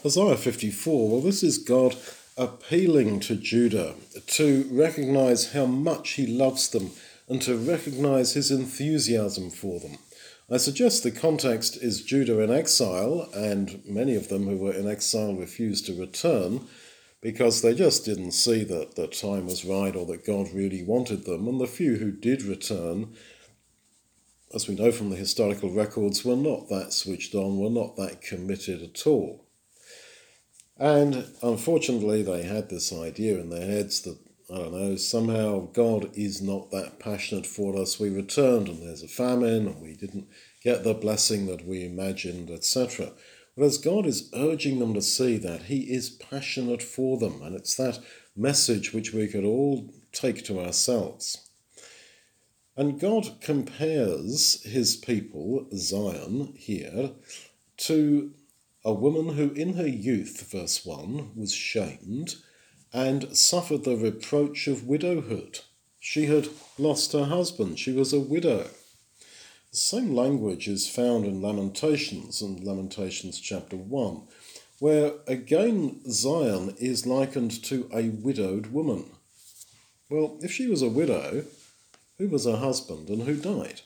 Isaiah 54, well, this is God appealing to Judah to recognize how much he loves them and to recognize his enthusiasm for them. I suggest the context is Judah in exile, and many of them who were in exile refused to return because they just didn't see that the time was right or that God really wanted them, and the few who did return, as we know from the historical records, were not that switched on, were not that committed at all. And unfortunately, they had this idea in their heads that, somehow God is not that passionate for us. We returned and there's a famine and we didn't get the blessing that we imagined, etc. Whereas God is urging them to see that he is passionate for them, and it's that message which we could all take to ourselves. And God compares his people, Zion, here, to a woman who in her youth, verse 1, was shamed and suffered the reproach of widowhood. She had lost her husband. She was a widow. The same language is found in Lamentations, and Lamentations chapter 1, where again Zion is likened to a widowed woman. Well, if she was a widow, who was her husband and who died?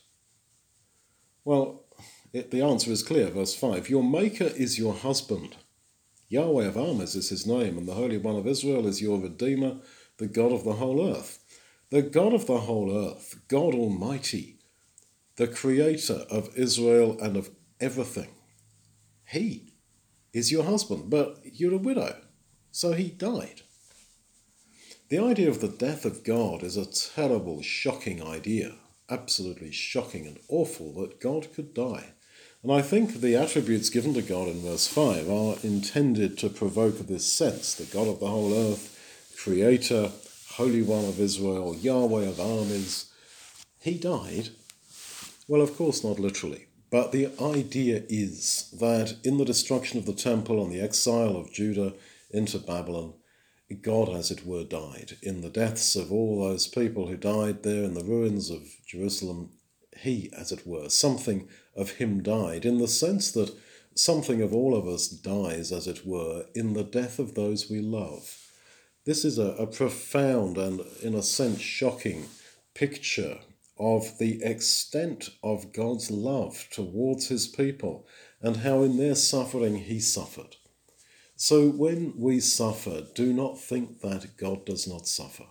Well, the answer is clear, verse 5. Your Maker is your husband. Yahweh of armies is his name, and the Holy One of Israel is your Redeemer, the God of the whole earth. The God of the whole earth, God Almighty, the Creator of Israel and of everything. He is your husband, but you're a widow, so he died. The idea of the death of God is a terrible, shocking idea, absolutely shocking and awful that God could die. And I think the attributes given to God in verse 5 are intended to provoke this sense, the God of the whole earth, Creator, Holy One of Israel, Yahweh of armies. He died. Well, of course not literally, but the idea is that in the destruction of the temple and the exile of Judah into Babylon, God, as it were, died. In the deaths of all those people who died there in the ruins of Jerusalem, he, as it were, something of him died, in the sense that something of all of us dies, as it were, in the death of those we love. This is a profound and, in a sense, shocking picture of the extent of God's love towards his people and how in their suffering he suffered. So when we suffer, do not think that God does not suffer.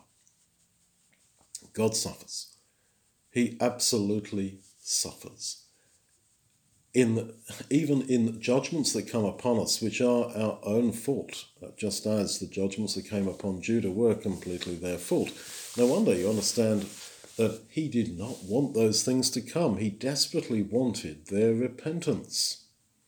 God suffers. He absolutely suffers. Even in judgments that come upon us, which are our own fault, just as the judgments that came upon Judah were completely their fault. No wonder you understand that he did not want those things to come. He desperately wanted their repentance.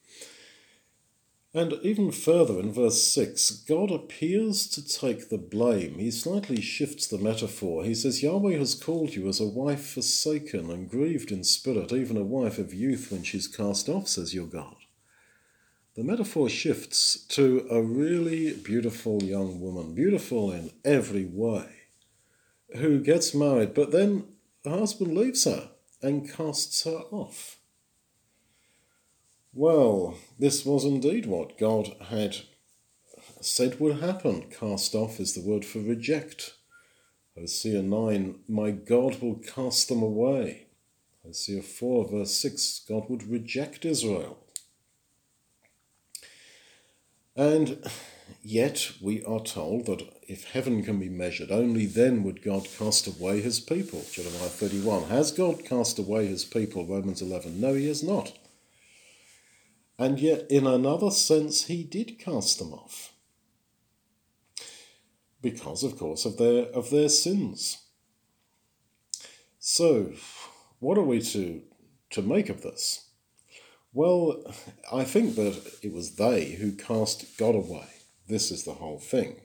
And even further in verse 6, God appears to take the blame. He slightly shifts the metaphor. He says, Yahweh has called you as a wife forsaken and grieved in spirit, even a wife of youth when she's cast off, says your God. The metaphor shifts to a really beautiful young woman, beautiful in every way, who gets married, but then her husband leaves her and casts her off. Well, this was indeed what God had said would happen. Cast off is the word for reject. Hosea 9, my God will cast them away. Hosea 4, verse 6, God would reject Israel. And yet we are told that if heaven can be measured, only then would God cast away his people. Jeremiah 31, has God cast away his people? Romans 11, no, he has not. And yet, in another sense, he did cast them off. Because, of course, of their sins. So, what are we to make of this? Well, I think that it was they who cast God away. This is the whole thing.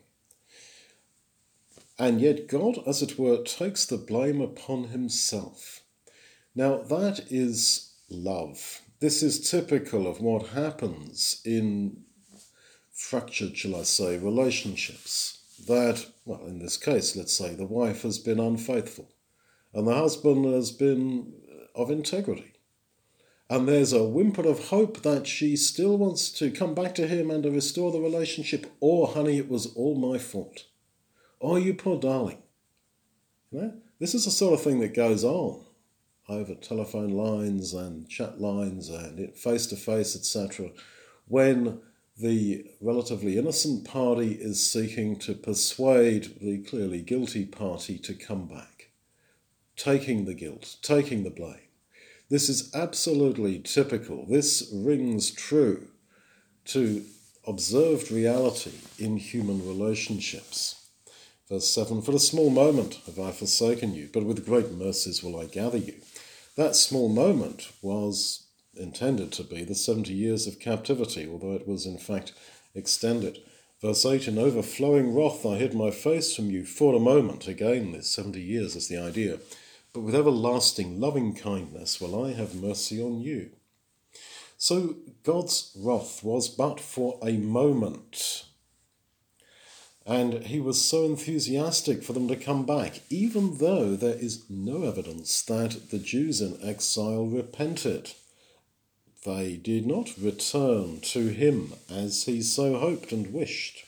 And yet God, as it were, takes the blame upon himself. Now, that is love. This is typical of what happens in fractured, shall I say, relationships. That, well, in this case, let's say the wife has been unfaithful and the husband has been of integrity. And there's a whimper of hope that she still wants to come back to him and to restore the relationship. Or, honey, it was all my fault. Oh, you poor darling. You know, this is the sort of thing that goes on over telephone lines and chat lines and face-to-face, etc., when the relatively innocent party is seeking to persuade the clearly guilty party to come back, taking the guilt, taking the blame. This is absolutely typical. This rings true to observed reality in human relationships. Verse 7, for a small moment have I forsaken you, but with great mercies will I gather you. That small moment was intended to be the 70 years of captivity, although it was in fact extended. Verse 8, in overflowing wrath I hid my face from you for a moment. Again, this 70 years is the idea. But with everlasting loving kindness will I have mercy on you. So God's wrath was but for a moment. And he was so enthusiastic for them to come back, even though there is no evidence that the Jews in exile repented. They did not return to him as he so hoped and wished.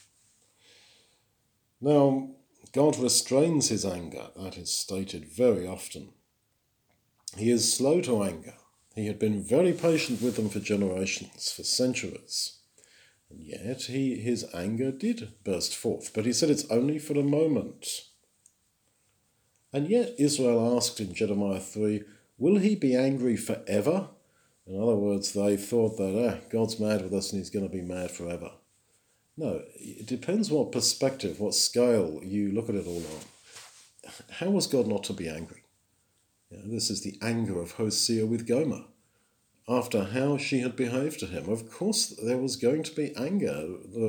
Now, God restrains his anger, that is stated very often. He is slow to anger. He had been very patient with them for generations, for centuries. And yet his anger did burst forth, but he said it's only for a moment. And yet Israel asked in Jeremiah 3, will he be angry forever? In other words, they thought that God's mad with us and he's going to be mad forever. No, it depends what perspective, what scale you look at it all on. How was God not to be angry? This is the anger of Hosea with Gomer. After how she had behaved to him, of course there was going to be anger.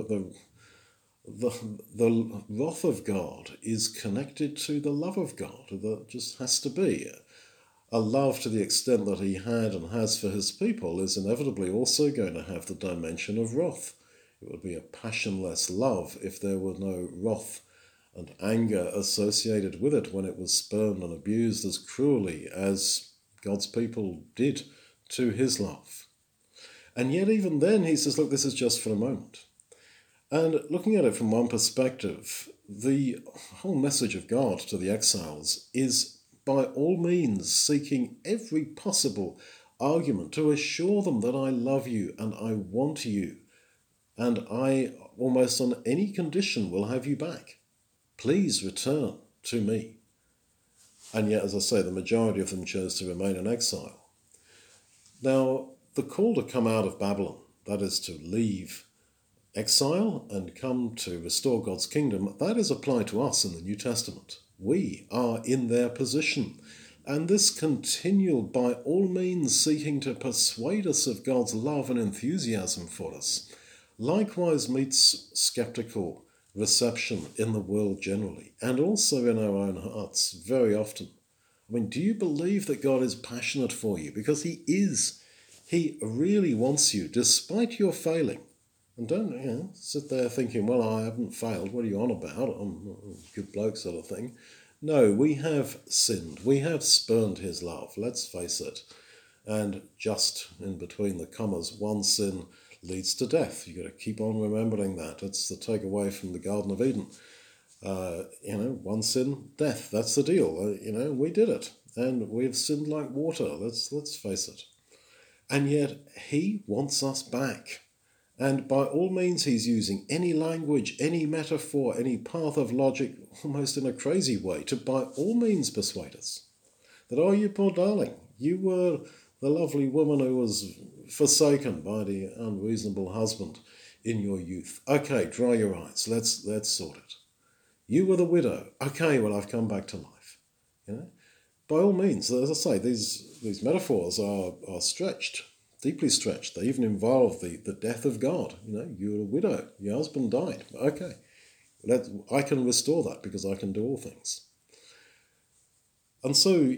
The wrath of God is connected to the love of God. There just has to be. A love to the extent that he had and has for his people is inevitably also going to have the dimension of wrath. It would be a passionless love if there were no wrath and anger associated with it when it was spurned and abused as cruelly as God's people did to his love. And yet even then he says, look, this is just for a moment. And looking at it from one perspective, the whole message of God to the exiles is by all means seeking every possible argument to assure them that I love you and I want you and I almost on any condition will have you back. Please return to me. And yet, as I say, the majority of them chose to remain in exile. Now, the call to come out of Babylon, that is to leave exile and come to restore God's kingdom, that is applied to us in the New Testament. We are in their position. And this continual, by all means, seeking to persuade us of God's love and enthusiasm for us, likewise meets skeptical reception in the world generally, and also in our own hearts very often. I mean, do you believe that God is passionate for you? Because he is. He really wants you, despite your failing. And don't sit there thinking, well, I haven't failed. What are you on about? I'm a good bloke sort of thing. No, we have sinned. We have spurned his love. Let's face it. And just in between the commas, one sin leads to death. You've got to keep on remembering that. It's the takeaway from the Garden of Eden. One sin, death. That's the deal. We did it. And we've sinned like water. Let's face it. And yet he wants us back. And by all means, he's using any language, any metaphor, any path of logic, almost in a crazy way, to by all means persuade us that, oh, you poor darling, you were the lovely woman who was forsaken by the unreasonable husband in your youth. Okay, dry your eyes. Let's sort it. You were the widow. Okay, well, I've come back to life. By all means, as I say, these metaphors are stretched, deeply stretched. They even involve the death of God. You were a widow. Your husband died. Okay, I can restore that because I can do all things. And so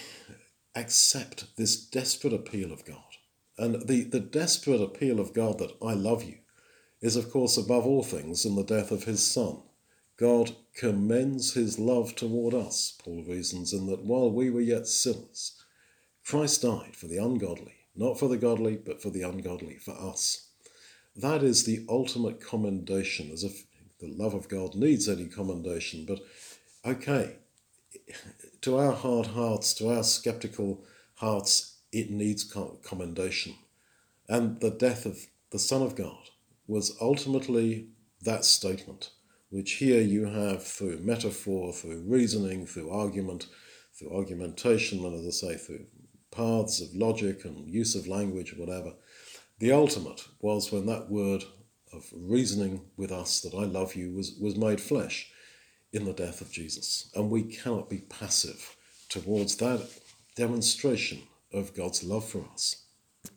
accept this desperate appeal of God. And the desperate appeal of God that I love you is, of course, above all things in the death of his Son. God commends his love toward us, Paul reasons, in that while we were yet sinners, Christ died for the ungodly. not for the godly, but for the ungodly, for us. That is the ultimate commendation, as if the love of God needs any commendation. But okay, to our hard hearts, to our skeptical hearts, it needs commendation. And the death of the Son of God was ultimately that statement, which here you have through metaphor, through reasoning, through argument, through argumentation, and as I say, through paths of logic and use of language, whatever. The ultimate was when that word of reasoning with us, that I love you, was made flesh in the death of Jesus. And we cannot be passive towards that demonstration of God's love for us.